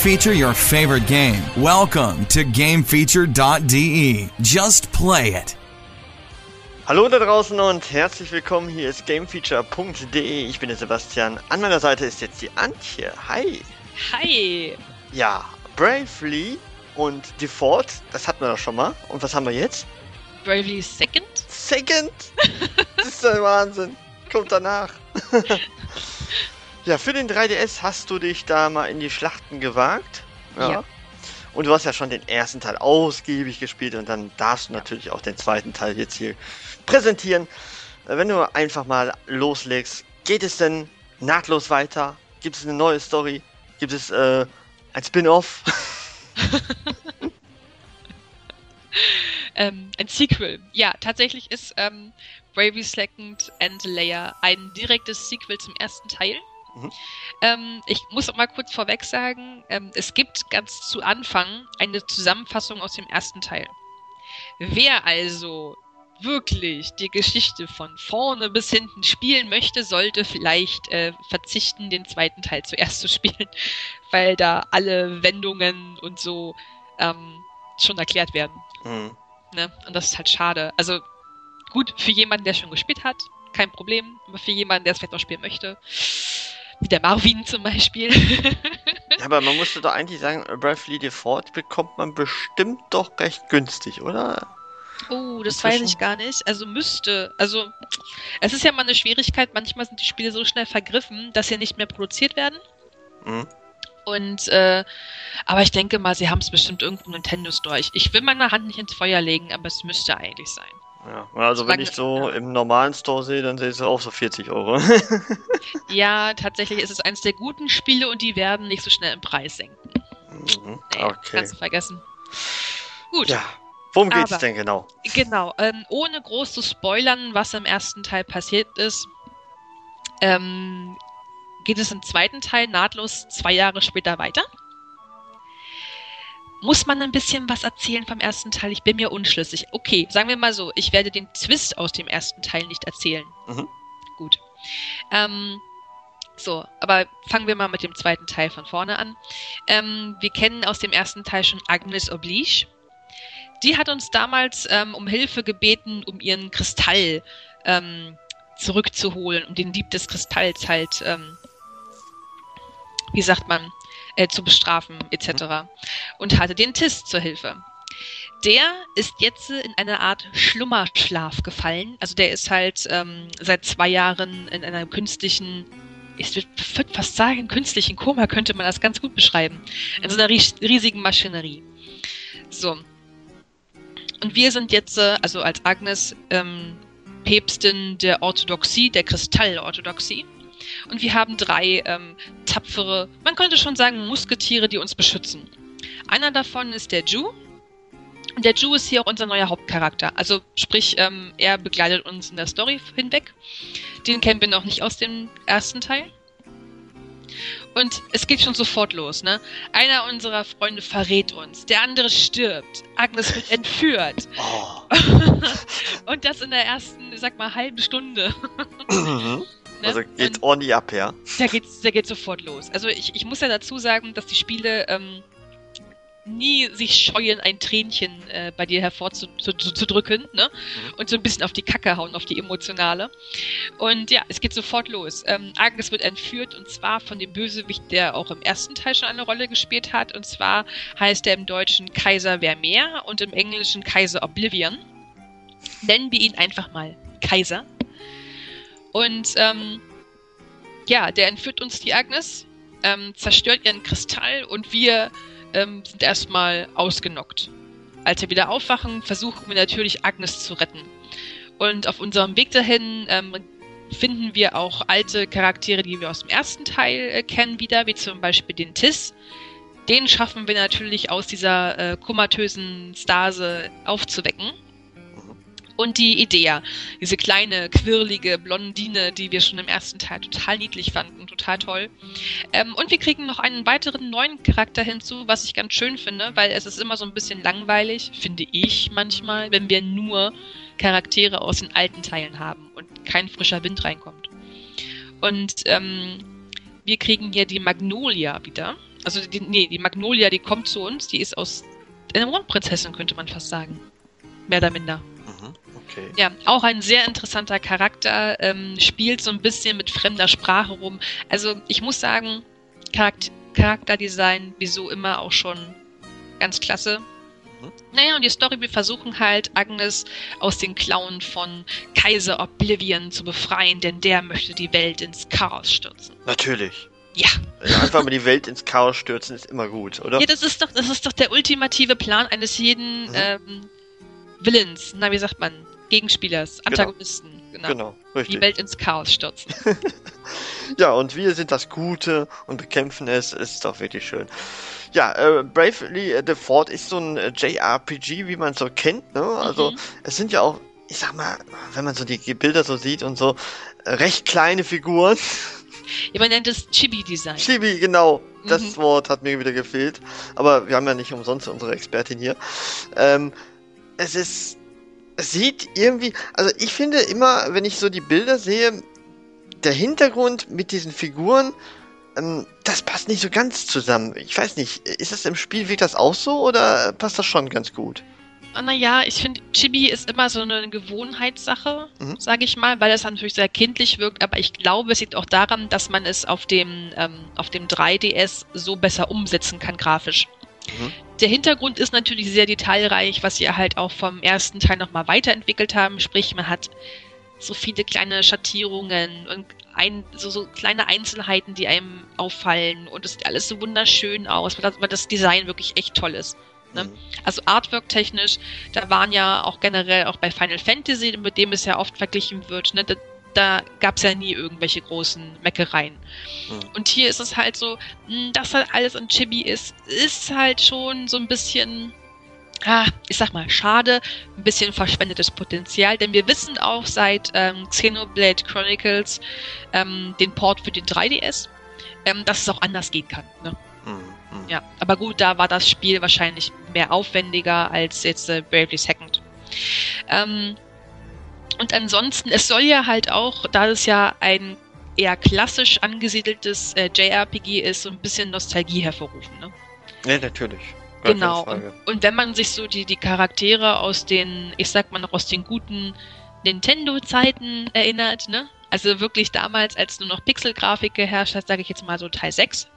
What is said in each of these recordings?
feature your favorite game. Welcome to GameFeature.de. Just play it. Hallo da draußen und herzlich willkommen. Hier ist GameFeature.de. Ich bin der Sebastian. An meiner Seite ist jetzt die Antje. Hi. Hi. Ja, Bravely und Default, das hatten wir doch schon mal. Und was haben wir jetzt? Bravely Second? Second? Das ist der Wahnsinn. Kommt danach. Ja, für den 3DS hast du dich da mal in die Schlachten gewagt. Ja. Und du hast ja schon den ersten Teil ausgiebig gespielt und dann darfst du natürlich auch den zweiten Teil jetzt hier präsentieren. Wenn du einfach mal loslegst, geht es denn nahtlos weiter? Gibt es eine neue Story? Gibt es ein Spin-off? Ein Sequel. Ja, tatsächlich ist Bravely Second and Layer ein direktes Sequel zum ersten Teil. Ich muss auch mal kurz vorweg sagen, es gibt ganz zu Anfang eine Zusammenfassung aus dem ersten Teil. Wer also wirklich die Geschichte von vorne bis hinten spielen möchte, sollte vielleicht verzichten, den zweiten Teil zuerst zu spielen, weil da alle Wendungen und so schon erklärt werden. Ne? Und das ist halt schade. Also gut, für jemanden, der schon gespielt hat, kein Problem, aber für jemanden, der es vielleicht noch spielen möchte, wie der Marvin zum Beispiel. Ja, aber man musste doch eigentlich sagen, Bravely Default bekommt man bestimmt doch recht günstig, oder? Oh, das weiß ich gar nicht. Also müsste. Also, es ist ja mal eine Schwierigkeit. Manchmal sind die Spiele so schnell vergriffen, dass sie nicht mehr produziert werden. Und, aber ich denke mal, sie haben es bestimmt irgendwo im Nintendo Store. Ich will meine Hand nicht ins Feuer legen, aber es müsste eigentlich sein. Ja, also wenn ich so im normalen Store sehe, dann sehe ich es auch so 40 Euro. Ja, tatsächlich ist es eines der guten Spiele und die werden nicht so schnell im Preis senken. Okay. Kannst du vergessen. Gut. Ja, worum geht's denn genau? Genau, ohne groß zu spoilern, was im ersten Teil passiert ist, geht es im zweiten Teil nahtlos 2 Jahre später weiter. Muss man ein bisschen was erzählen vom ersten Teil? Ich bin mir unschlüssig. Okay, sagen wir mal so, ich werde den Twist aus dem ersten Teil nicht erzählen. Gut. So, aber fangen wir mal mit dem zweiten Teil von vorne an. Wir kennen aus dem ersten Teil schon Agnes Oblige. Die hat uns damals um Hilfe gebeten, um ihren Kristall zurückzuholen, um den Dieb des Kristalls halt, wie sagt man, zu bestrafen, etc. Und hatte den Tiss zur Hilfe. Der ist jetzt in eine Art Schlummerschlaf gefallen. Also der ist halt seit 2 Jahren in einer künstlichen, ich würde fast sagen, künstlichen Koma könnte man das ganz gut beschreiben. In so einer riesigen Maschinerie. So. Und wir sind jetzt, also als Agnes, Päpstin der Orthodoxie, der Kristallorthodoxie. Und wir haben 3 tapfere, man könnte schon sagen, Musketiere, die uns beschützen. Einer davon ist der Ju. Und der Ju ist hier auch unser neuer Hauptcharakter. Also sprich, er begleitet uns in der Story hinweg. Den kennen wir noch nicht aus dem ersten Teil. Und es geht schon sofort los, ne? Einer unserer Freunde verrät uns, der andere stirbt, Agnes wird entführt. Und das in der ersten, ich sag mal, halben Stunde. Ne? Also geht ordentlich ab, ja? Der geht sofort los. Also ich muss ja dazu sagen, dass die Spiele nie sich scheuen, ein Tränchen bei dir hervorzudrücken, ne? Und so ein bisschen auf die Kacke hauen, auf die emotionale. Und ja, es geht sofort los. Agnes wird entführt und zwar von dem Bösewicht, der auch im ersten Teil schon eine Rolle gespielt hat. Und zwar heißt er im Deutschen Kaiser Vermeer und im Englischen Kaiser Oblivion. Nennen wir ihn einfach mal Kaiser. Und ja, der entführt uns die Agnes, zerstört ihren Kristall und wir sind erstmal ausgenockt. Als wir wieder aufwachen, versuchen wir natürlich Agnes zu retten. Und auf unserem Weg dahin finden wir auch alte Charaktere, die wir aus dem ersten Teil kennen wieder, wie zum Beispiel den Tiss. Den schaffen wir natürlich aus dieser komatösen Stase aufzuwecken. Und die Idea, diese kleine, quirlige Blondine, die wir schon im ersten Teil total niedlich fanden, total toll. Und wir kriegen noch einen weiteren neuen Charakter hinzu, was ich ganz schön finde, weil es ist immer so ein bisschen langweilig, finde ich manchmal, wenn wir nur Charaktere aus den alten Teilen haben und kein frischer Wind reinkommt. Und wir kriegen hier die Magnolia wieder Also die Magnolia, die kommt zu uns, die ist aus einer Mondprinzessin, könnte man fast sagen. Mehr oder minder. Okay. Ja, auch ein sehr interessanter Charakter, spielt so ein bisschen mit fremder Sprache rum. Also ich muss sagen, Charakterdesign, wieso immer auch schon ganz klasse. Naja, und die Story, wir versuchen halt, Agnes aus den Klauen von Kaiser Oblivion zu befreien, denn der möchte die Welt ins Chaos stürzen. Natürlich. Ja. Einfach mal die Welt ins Chaos stürzen ist immer gut, oder? Ja, das ist doch der ultimative Plan eines jeden Villains, wie sagt man, Gegenspielers, Antagonisten. Genau, richtig. Die Welt ins Chaos stürzen. Ja, und wir sind das Gute und bekämpfen es, ist doch wirklich schön. Ja, Bravely Default ist so ein JRPG, wie man es so kennt, ne? Also, es sind ja auch, ich sag mal, wenn man so die Bilder so sieht und so, recht kleine Figuren. Ja, man nennt es Chibi-Design. Chibi, genau. Das Wort hat mir wieder gefehlt. Aber wir haben ja nicht umsonst unsere Expertin hier. Es sieht irgendwie, also ich finde immer, wenn ich so die Bilder sehe, der Hintergrund mit diesen Figuren, das passt nicht so ganz zusammen. Ich weiß nicht, ist das im Spiel, wirkt das auch so oder passt das schon ganz gut? Naja, ich finde, Chibi ist immer so eine Gewohnheitssache, sage ich mal, weil es natürlich sehr kindlich wirkt, aber ich glaube, es liegt auch daran, dass man es auf dem 3DS so besser umsetzen kann, grafisch. Der Hintergrund ist natürlich sehr detailreich, was sie halt auch vom ersten Teil nochmal weiterentwickelt haben, sprich, man hat so viele kleine Schattierungen und so kleine Einzelheiten, die einem auffallen und es sieht alles so wunderschön aus, weil das Design wirklich echt toll ist. Ne? Also Artwork-technisch, da waren ja auch generell auch bei Final Fantasy, mit dem es ja oft verglichen wird, ne, da gab es ja nie irgendwelche großen Meckereien. Und hier ist es halt so, dass halt alles in Chibi ist halt schon so ein bisschen, ich sag mal, schade, ein bisschen verschwendetes Potenzial, denn wir wissen auch seit Xenoblade Chronicles, den Port für den 3DS, dass es auch anders gehen kann. Ne? Ja, aber gut, da war das Spiel wahrscheinlich mehr aufwendiger als jetzt Bravely Second. Und ansonsten, es soll ja halt auch, da es ja ein eher klassisch angesiedeltes JRPG ist, so ein bisschen Nostalgie hervorrufen. Ne? Ja, natürlich. Genau. Und wenn man sich so die Charaktere aus den, ich sag mal noch aus den guten Nintendo-Zeiten erinnert, ne? Also wirklich damals, als nur noch Pixelgrafik geherrscht hat, sage ich jetzt mal so Teil 6.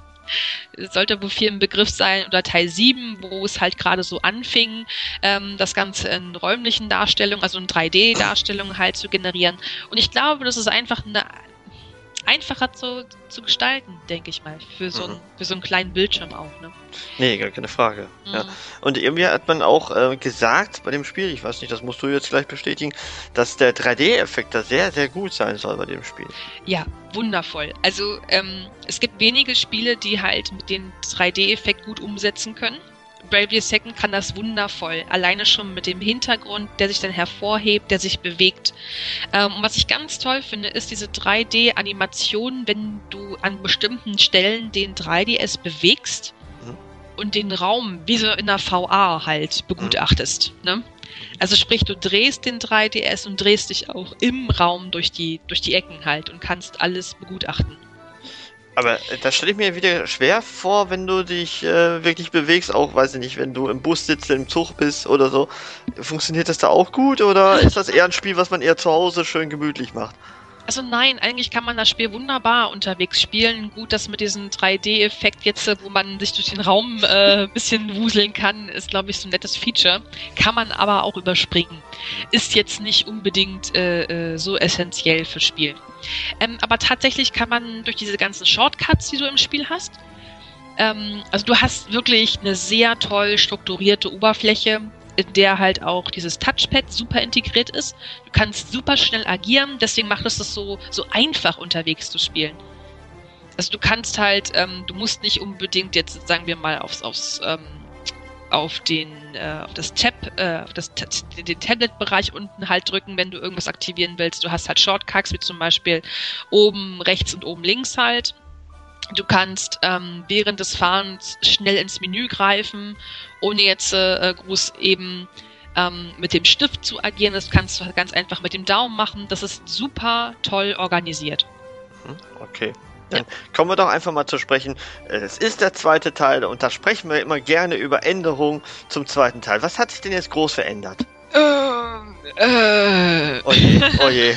Sollte wohl viel im Begriff sein, oder Teil 7, wo es halt gerade so anfing, das Ganze in räumlichen Darstellungen, also in 3D-Darstellungen halt zu generieren. Und ich glaube, das ist einfach einfacher zu gestalten, denke ich mal, für so einen kleinen Bildschirm auch, ne? Nee, gar keine Frage. Ja. Und irgendwie hat man auch gesagt bei dem Spiel, ich weiß nicht, das musst du jetzt gleich bestätigen, dass der 3D-Effekt da sehr, sehr gut sein soll bei dem Spiel. Ja, wundervoll. Also es gibt wenige Spiele, die halt mit dem 3D-Effekt gut umsetzen können. Bravely Second kann das wundervoll. Alleine schon mit dem Hintergrund, der sich dann hervorhebt, der sich bewegt. Und was ich ganz toll finde, ist diese 3D-Animation, wenn du an bestimmten Stellen den 3DS bewegst und den Raum wie so in der VR halt begutachtest. Ne? Also sprich, du drehst den 3DS und drehst dich auch im Raum durch die Ecken halt und kannst alles begutachten. Aber das stelle ich mir wieder schwer vor, wenn du dich wirklich bewegst, auch, weiß ich nicht, wenn du im Bus sitzt, im Zug bist oder so. Funktioniert das da auch gut oder ist das eher ein Spiel, was man eher zu Hause schön gemütlich macht? Also nein, eigentlich kann man das Spiel wunderbar unterwegs spielen. Gut, das mit diesem 3D-Effekt jetzt, wo man sich durch den Raum ein bisschen wuseln kann, ist, glaube ich, so ein nettes Feature. Kann man aber auch überspringen. Ist jetzt nicht unbedingt so essentiell fürs Spiel. Aber tatsächlich kann man durch diese ganzen Shortcuts, die du im Spiel hast, also du hast wirklich eine sehr toll strukturierte Oberfläche, in der halt auch dieses Touchpad super integriert ist. Du kannst super schnell agieren, deswegen macht es das so einfach unterwegs zu spielen. Also du kannst halt, du musst nicht unbedingt jetzt, sagen wir mal, den Tablet-Bereich unten halt drücken, wenn du irgendwas aktivieren willst. Du hast halt Shortcuts, wie zum Beispiel oben rechts und oben links halt. Du kannst während des Fahrens schnell ins Menü greifen, ohne jetzt groß eben mit dem Stift zu agieren. Das kannst du ganz einfach mit dem Daumen machen. Das ist super toll organisiert. Okay. Dann kommen wir doch einfach mal zu sprechen. Es ist der zweite Teil und da sprechen wir immer gerne über Änderungen zum zweiten Teil. Was hat sich denn jetzt groß verändert? Oje.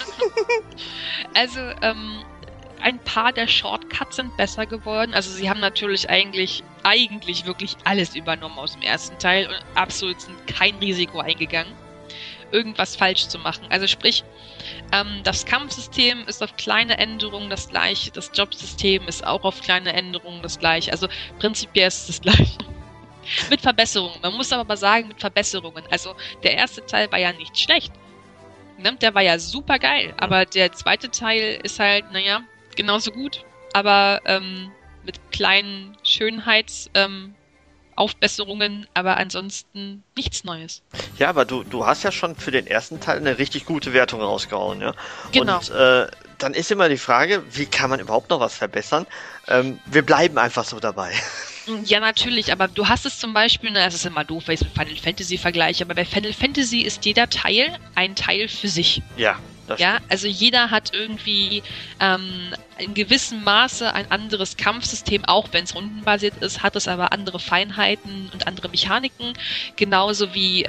Also, ein paar der Shortcuts sind besser geworden. Also sie haben natürlich eigentlich wirklich alles übernommen aus dem ersten Teil und absolut sind kein Risiko eingegangen, irgendwas falsch zu machen. Also sprich, das Kampfsystem ist auf kleine Änderungen das gleiche, das Jobsystem ist auch auf kleine Änderungen das gleiche. Also prinzipiell ist es das gleiche. Mit Verbesserungen. Man muss aber mal sagen, mit Verbesserungen. Also der erste Teil war ja nicht schlecht. Ne? Der war ja super geil. Aber der zweite Teil ist halt, genauso gut. Aber mit kleinen Aufbesserungen, aber ansonsten nichts Neues. Ja, aber du hast ja schon für den ersten Teil eine richtig gute Wertung rausgehauen, ja? Genau. Und dann ist immer die Frage, wie kann man überhaupt noch was verbessern? Wir bleiben einfach so dabei. Ja, natürlich, aber du hast es zum Beispiel, es ist immer doof, weil ich es mit Final Fantasy vergleiche, aber bei Final Fantasy ist jeder Teil ein Teil für sich. Ja. Ja, also jeder hat irgendwie in gewissem Maße ein anderes Kampfsystem, auch wenn es rundenbasiert ist, hat es aber andere Feinheiten und andere Mechaniken, genauso wie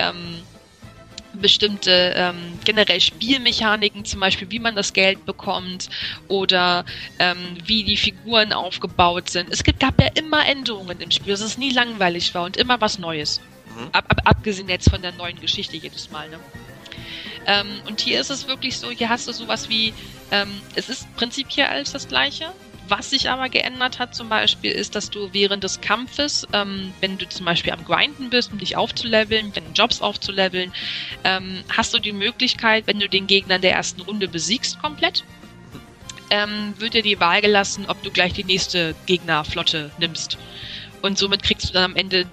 bestimmte generell Spielmechaniken, zum Beispiel wie man das Geld bekommt oder wie die Figuren aufgebaut sind. Es gab ja immer Änderungen im Spiel, dass es nie langweilig war und immer was Neues. Abgesehen jetzt von der neuen Geschichte jedes Mal, ne? Und hier ist es wirklich so, hier hast du sowas wie, es ist prinzipiell alles das Gleiche. Was sich aber geändert hat zum Beispiel ist, dass du während des Kampfes, wenn du zum Beispiel am Grinden bist, um dich aufzuleveln, wenn Jobs aufzuleveln, hast du die Möglichkeit, wenn du den Gegner in der ersten Runde besiegst komplett, wird dir die Wahl gelassen, ob du gleich die nächste Gegnerflotte nimmst. Und somit kriegst du dann am Ende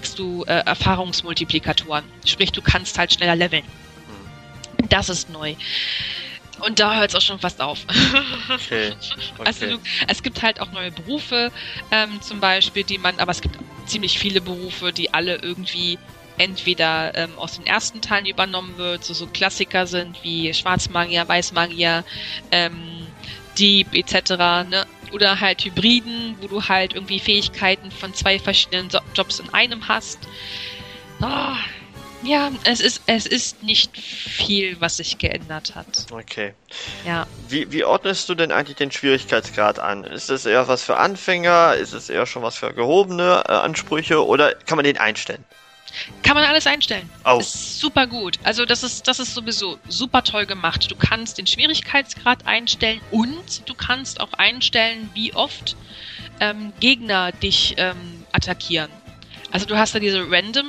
Erfahrungsmultiplikatoren. Sprich, du kannst halt schneller leveln. Das ist neu. Und da hört es auch schon fast auf. Okay. Also es gibt halt auch neue Berufe, zum Beispiel, aber es gibt ziemlich viele Berufe, die alle irgendwie entweder aus den ersten Teilen übernommen wird, so Klassiker sind wie Schwarzmagier, Weißmagier, Dieb etc., ne? Oder halt Hybriden, wo du halt irgendwie Fähigkeiten von 2 verschiedenen Jobs in einem hast. Oh. Ja, es ist nicht viel, was sich geändert hat. Okay. Ja. Wie ordnest du denn eigentlich den Schwierigkeitsgrad an? Ist es eher was für Anfänger? Ist es eher schon was für gehobene Ansprüche? Oder kann man den einstellen? Kann man alles einstellen. Oh. Ist super gut. Also das ist sowieso super toll gemacht. Du kannst den Schwierigkeitsgrad einstellen und du kannst auch einstellen, wie oft Gegner dich attackieren. Also du hast da diese Random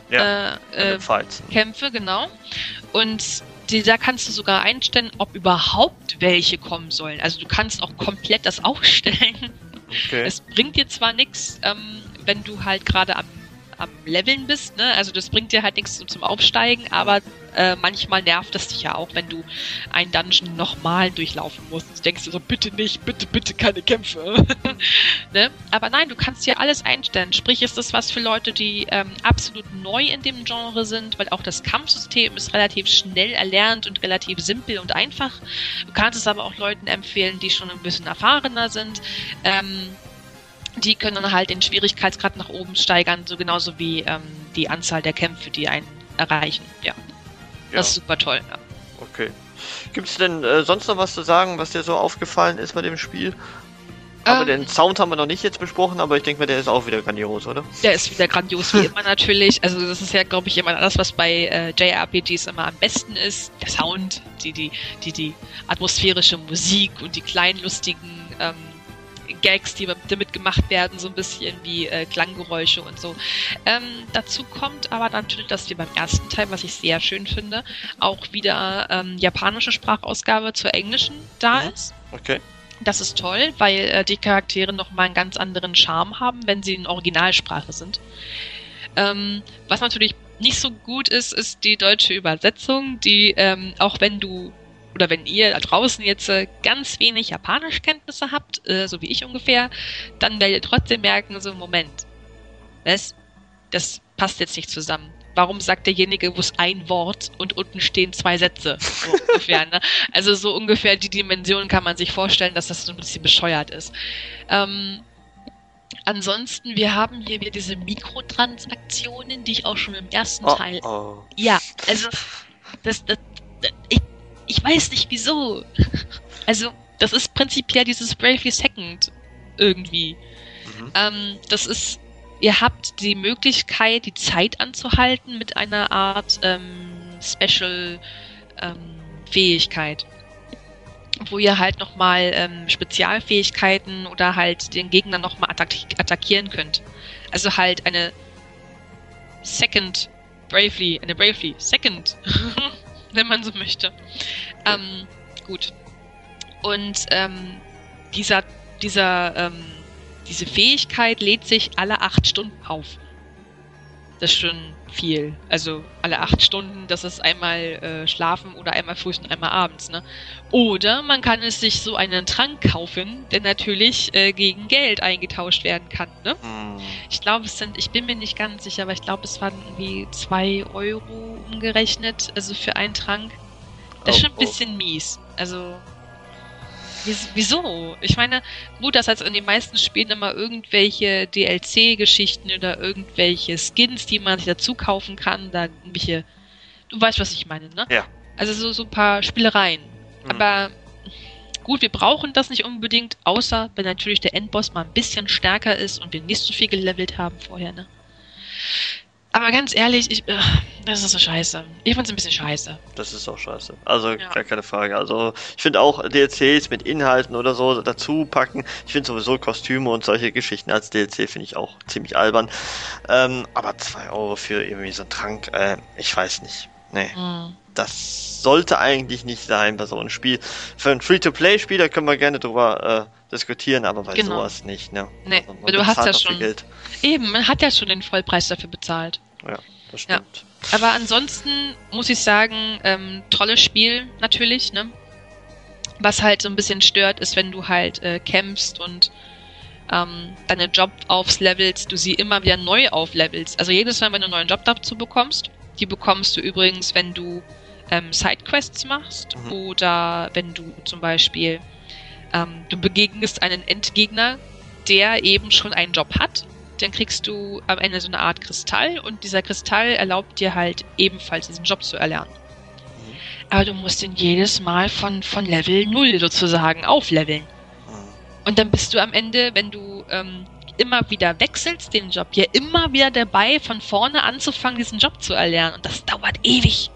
Kämpfe, genau. Und da kannst du sogar einstellen, ob überhaupt welche kommen sollen. Also du kannst auch komplett das ausstellen. Okay. Es bringt dir zwar nichts, wenn du halt gerade am Leveln bist, ne? Also das bringt dir halt nichts zum Aufsteigen, aber manchmal nervt es dich ja auch, wenn du einen Dungeon nochmal durchlaufen musst. Du denkst dir so, bitte nicht, bitte keine Kämpfe. Ne? Aber nein, du kannst ja alles einstellen. Sprich, ist das was für Leute, die absolut neu in dem Genre sind, weil auch das Kampfsystem ist relativ schnell erlernt und relativ simpel und einfach. Du kannst es aber auch Leuten empfehlen, die schon ein bisschen erfahrener sind. Die können dann halt den Schwierigkeitsgrad nach oben steigern, so genauso wie die Anzahl der Kämpfe, die einen erreichen. Ja. Das ist super toll. Ja. Okay. Gibt es denn sonst noch was zu sagen, was dir so aufgefallen ist bei dem Spiel? Aber den Sound haben wir noch nicht jetzt besprochen, aber ich denke mal, der ist auch wieder grandios, oder? Der ist wieder grandios, wie immer natürlich. Also das ist ja, glaube ich, immer das, was bei JRPGs immer am besten ist. Der Sound, die atmosphärische Musik und die kleinen lustigen Gags, die damit gemacht werden, so ein bisschen wie Klanggeräusche und so. Dazu kommt aber natürlich, dass wir beim ersten Teil, was ich sehr schön finde, auch wieder japanische Sprachausgabe zur englischen da ist. Okay. Das ist toll, weil die Charaktere nochmal einen ganz anderen Charme haben, wenn sie in Originalsprache sind. Was natürlich nicht so gut ist, ist die deutsche Übersetzung, die auch wenn du oder wenn ihr da draußen jetzt ganz wenig Japanischkenntnisse habt, so wie ich ungefähr, dann werdet ihr trotzdem merken, so Moment, das passt jetzt nicht zusammen. warum sagt derjenige, wo es ein Wort und unten stehen 2 Sätze? So ungefähr, ne? Also so ungefähr die Dimension kann man sich vorstellen, dass das so ein bisschen bescheuert ist. Ansonsten, wir haben hier wieder diese Mikrotransaktionen, die ich auch schon im ersten Teil... Ja, also ich weiß nicht wieso. Also, das ist prinzipiell dieses Bravely Second irgendwie. Das ist, ihr habt die Möglichkeit, die Zeit anzuhalten mit einer Art Special Fähigkeit. Wo ihr halt nochmal Spezialfähigkeiten oder halt den Gegner nochmal attackieren könnt. Also halt eine Bravely Second, wenn man so möchte. Gut. Und diese Fähigkeit lädt sich alle 8 Stunden auf. Das ist schon viel. Also alle 8 Stunden, das ist einmal schlafen oder einmal früh und einmal abends, ne? Oder man kann es sich so einen Trank kaufen, der natürlich gegen Geld eingetauscht werden kann, ne? Ich glaube, ich bin mir nicht ganz sicher, aber ich glaube, es waren irgendwie 2 Euro umgerechnet, also für einen Trank. Das ist schon ein bisschen mies. Also, wieso? Ich meine, gut, das heißt in den meisten Spielen immer irgendwelche DLC-Geschichten oder irgendwelche Skins, die man sich dazu kaufen kann, da irgendwelche, du weißt, was ich meine, ne? Ja. Also so ein paar Spielereien. Aber gut, wir brauchen das nicht unbedingt, außer wenn natürlich der Endboss mal ein bisschen stärker ist und wir nicht so viel gelevelt haben vorher, ne? Aber ganz ehrlich, das ist so scheiße. Ich find's ein bisschen scheiße. Das ist auch scheiße. Also, gar keine Frage. Also, ich finde auch DLCs mit Inhalten oder so dazu packen. Ich finde sowieso Kostüme und solche Geschichten als DLC finde ich auch ziemlich albern. Aber 2 Euro für irgendwie so einen Trank, ich weiß nicht. Nee. Das sollte eigentlich nicht sein bei so einem Spiel. Für ein Free-to-Play-Spiel, da können wir gerne drüber diskutieren, aber bei sowas nicht, ne? Nee, also du hast ja schon... Eben, man hat ja schon den Vollpreis dafür bezahlt. Ja, das stimmt. Ja. Aber ansonsten muss ich sagen, tolles Spiel natürlich, ne? Was halt so ein bisschen stört, ist, wenn du halt kämpfst und deine Job auflevelst, du sie immer wieder neu auflevelst. Also jedes Mal, wenn du einen neuen Job dazu bekommst, die bekommst du übrigens, wenn du Sidequests machst oder wenn du zum Beispiel du begegnest einen Endgegner, der eben schon einen Job hat, dann kriegst du am Ende so eine Art Kristall und dieser Kristall erlaubt dir halt ebenfalls diesen Job zu erlernen. Aber du musst ihn jedes Mal von Level 0 sozusagen aufleveln. Und dann bist du am Ende, wenn du immer wieder wechselst den Job, ja immer wieder dabei, von vorne anzufangen, diesen Job zu erlernen. Und das dauert ewig.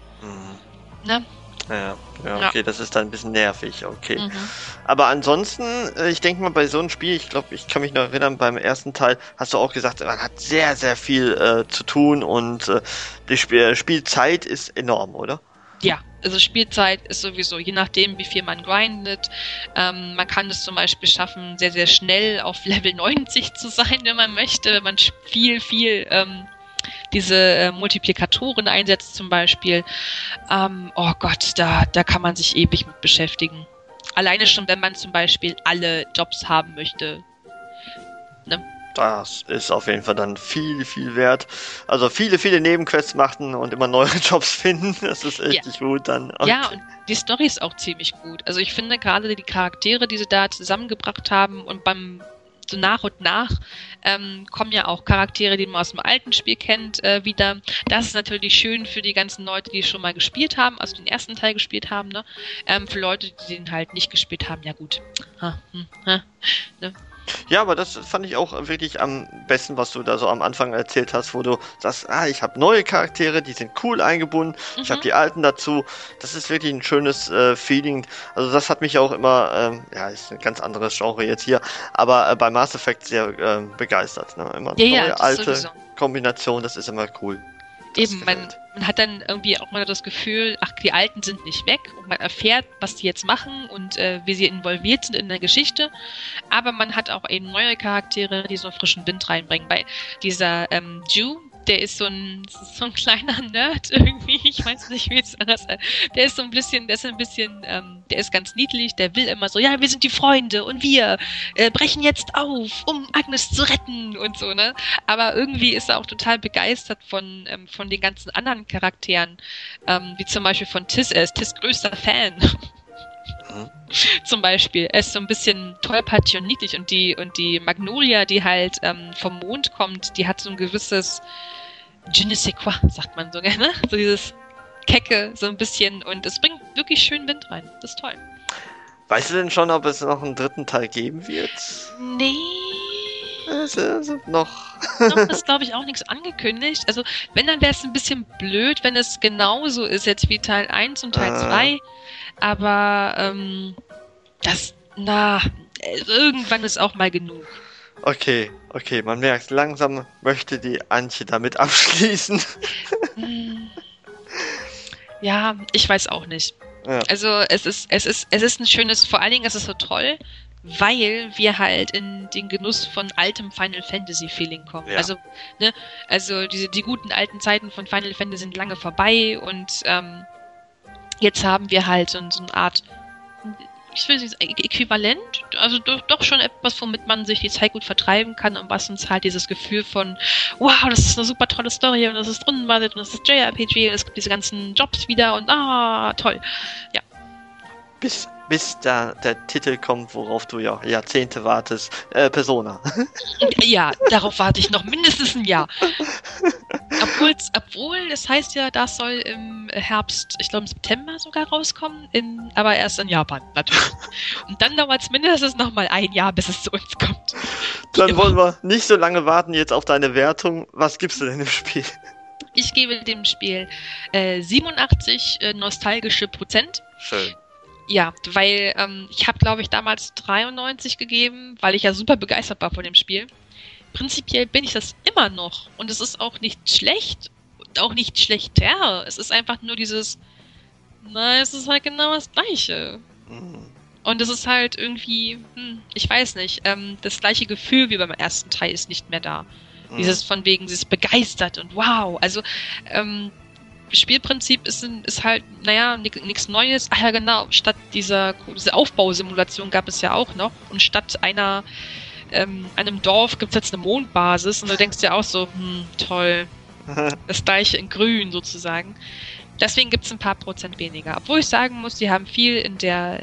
Ne? Ja, okay, das ist dann ein bisschen nervig, okay. Aber ansonsten, ich denke mal, bei so einem Spiel, ich glaube, ich kann mich noch erinnern, beim ersten Teil hast du auch gesagt, man hat sehr, sehr viel zu tun und die Spielzeit ist enorm, oder? Ja, also Spielzeit ist sowieso, je nachdem, wie viel man grindet. Man kann es zum Beispiel schaffen, sehr, sehr schnell auf Level 90 zu sein, wenn man möchte, wenn man viel diese Multiplikatoren einsetzt zum Beispiel. Oh Gott, da kann man sich ewig mit beschäftigen. Alleine schon, wenn man zum Beispiel alle Jobs haben möchte. Ne? Das ist auf jeden Fall dann viel, viel wert. Also viele Nebenquests machen und immer neue Jobs finden. Das ist richtig gut dann. Okay. Ja, und die Story ist auch ziemlich gut. Also ich finde gerade die Charaktere, die sie da zusammengebracht haben und so nach und nach kommen ja auch Charaktere, die man aus dem alten Spiel kennt, wieder. Das ist natürlich schön für die ganzen Leute, die schon mal gespielt haben, also den ersten Teil gespielt haben, ne? Für Leute, die den halt nicht gespielt haben, ja gut. Ne? Ja, aber das fand ich auch wirklich am besten, was du da so am Anfang erzählt hast, wo du sagst, ich habe neue Charaktere, die sind cool eingebunden, ich habe die alten dazu. Das ist wirklich ein schönes Feeling. Also das hat mich auch immer, ist ein ganz anderes Genre jetzt hier, aber bei Mass Effect sehr begeistert. Ne? Immer neue, alte sowieso. Kombination, das ist immer cool. Eben, man hat dann irgendwie auch mal das Gefühl, die Alten sind nicht weg und man erfährt, was die jetzt machen und wie sie involviert sind in der Geschichte, aber man hat auch eben neue Charaktere, die so einen frischen Wind reinbringen. Bei dieser Ju, der ist so ein kleiner Nerd irgendwie, Ich weiß nicht, wie es anders ist. Der ist der ist ganz niedlich, der will immer so, ja, wir sind die Freunde und wir brechen jetzt auf, um Agnes zu retten und so, ne? Aber irgendwie ist er auch total begeistert von den ganzen anderen Charakteren, wie zum Beispiel von Tis. Er ist Tis' größter Fan. Zum Beispiel. Er ist so ein bisschen tollpatschig und niedlich und die Magnolia, die halt vom Mond kommt, die hat so ein gewisses je ne sais quoi, sagt man so gerne. So dieses Kecke, so ein bisschen, und es bringt wirklich schön Wind rein. Das ist toll. Weißt du denn schon, ob es noch einen dritten Teil geben wird? Nee. Noch ist, glaube ich, auch nichts angekündigt. Also, wenn, dann wäre es ein bisschen blöd, wenn es genauso ist jetzt wie Teil 1 und Teil 2. Aber, irgendwann ist auch mal genug. Okay, man merkt, langsam möchte die Antje damit abschließen. Ja, ich weiß auch nicht. Ja. Also es ist ein schönes, vor allen Dingen ist es so toll, weil wir halt in den Genuss von altem Final Fantasy Feeling kommen. Ja. Also die guten alten Zeiten von Final Fantasy sind lange vorbei und jetzt haben wir halt so eine Art, ich will nicht sagen, Äquivalent, also doch schon etwas, womit man sich die Zeit gut vertreiben kann und was uns halt dieses Gefühl von, wow, das ist eine super tolle Story und das ist rundenbasiert und das ist JRPG und es gibt diese ganzen Jobs wieder und toll. Ja. Bis da der Titel kommt, worauf du ja Jahrzehnte wartest, Persona. Ja, darauf warte ich noch mindestens ein Jahr. Obwohl, das heißt ja, das soll im Herbst, ich glaube im September sogar rauskommen, aber erst in Japan, natürlich. Und dann dauert es mindestens noch mal ein Jahr, bis es zu uns kommt. Dann wollen wir nicht so lange warten jetzt auf deine Wertung. Was gibst du denn im Spiel? Ich gebe dem Spiel 87 nostalgische Prozent. Schön. Ja, weil ich habe, glaube ich, damals 93 gegeben, weil ich ja super begeistert war von dem Spiel. Prinzipiell bin ich das immer noch. Und es ist auch nicht schlecht und auch nicht schlechter. Es ist einfach nur es ist halt genau das Gleiche. Und es ist halt irgendwie, ich weiß nicht, das gleiche Gefühl wie beim ersten Teil ist nicht mehr da. Dieses von wegen, sie ist begeistert und wow. Also, Spielprinzip ist halt, nichts Neues. Ach ja, genau, statt diese Aufbausimulation gab es ja auch noch. Und statt einem Dorf gibt es jetzt eine Mondbasis. Und du denkst dir auch so, toll, das gleiche in grün sozusagen. Deswegen gibt es ein paar Prozent weniger. Obwohl ich sagen muss, die haben viel in der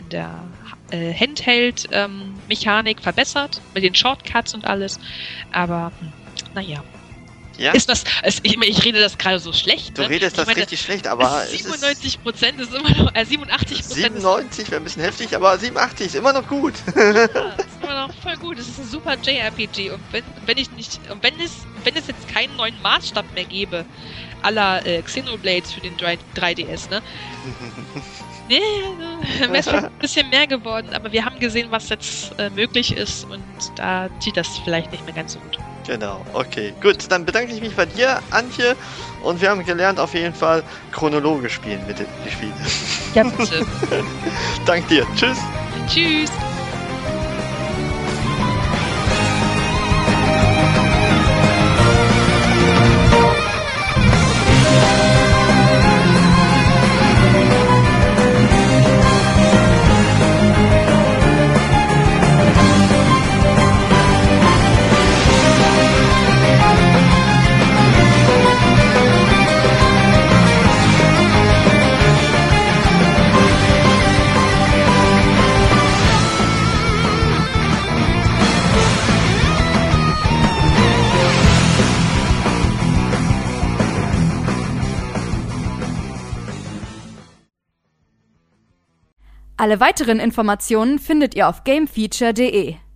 Handheld-Mechanik verbessert. Mit den Shortcuts und alles. Aber, naja. Ja? Ich rede das gerade so schlecht. Du redest das richtig schlecht, aber 97% ist immer noch, 87%. 97 wäre ein bisschen heftig, aber 87 ist immer noch gut. Ja, ist immer noch voll gut. Es ist ein super JRPG und wenn es jetzt keinen neuen Maßstab mehr gäbe, à la Xenoblades für den 3DS, ne? Nee, wäre es ein bisschen mehr geworden, aber wir haben gesehen, was jetzt möglich ist und da sieht das vielleicht nicht mehr ganz so gut. Genau, okay. Gut, dann bedanke ich mich bei dir, Antje. Und wir haben gelernt, auf jeden Fall chronologisch spielen mit den Spielen. Ja, bitte. Dank dir. Tschüss. Tschüss. Alle weiteren Informationen findet ihr auf gamefeature.de.